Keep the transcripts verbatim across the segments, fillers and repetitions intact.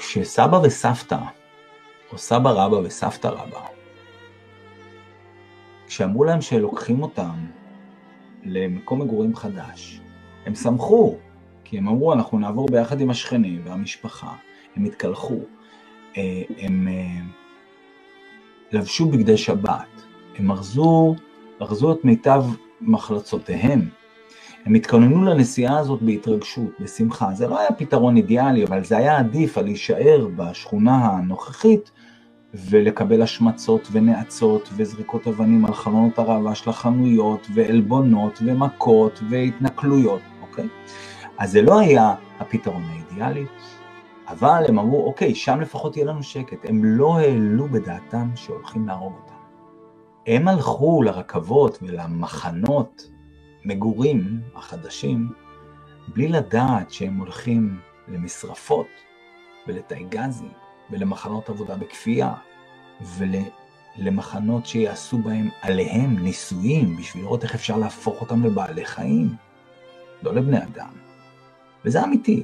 כשסבא וסבתא, או סבא רבא וסבתא רבא, כשאמרו להם שלוקחים אותם למקום מגורים חדש, הם שמחו, כי הם אמרו, אנחנו נעבור ביחד עם השכנים והמשפחה, הם התקלחו, הם לבשו בגדי שבת, הם ארזו, ארזו את מיטב מחלצותיהם, הם התכוננו לנסיעה הזאת בהתרגשות, בשמחה. זה לא היה פתרון אידיאלי, אבל זה היה עדיף על להישאר בשכונה הנוכחית, ולקבל השמצות ונעצות וזריקות אבנים על חלונות הרעבה של החנויות, ועלבונות ומכות והתנכלויות, אוקיי? אז זה לא היה הפתרון האידיאלי, אבל הם אמרו, אוקיי, שם לפחות יהיה לנו שקט. הם לא העלו בדעתם שהולכים להרוג אותם. הם הלכו לרכבות ולמחנות מגורים החדשים, בלי לדעת שהם הולכים למשרפות ולתאיגזים ולמחנות עבודה בכפייה ולמחנות שיעשו בהם עליהם ניסויים בשביל לראות איך אפשר להפוך אותם לבעלי חיים, לא לבני אדם. וזה אמיתי.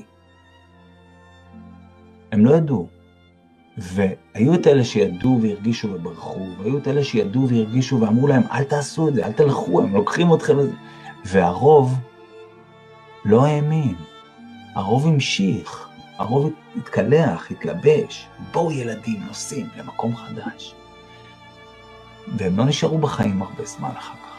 הם לא ידעו. והיו את אלה שידעו והרגישו וברחו, והיו את אלה שידעו והרגישו ואמרו להם, אל תעשו את זה, אל תלכו, הם לוקחים אתכם לזה. והרוב לא האמין. הרוב המשיך. הרוב התקלח, התלבש. בואו ילדים, נוסעים למקום חדש. והם לא נשארו בחיים הרבה זמן אחר כך.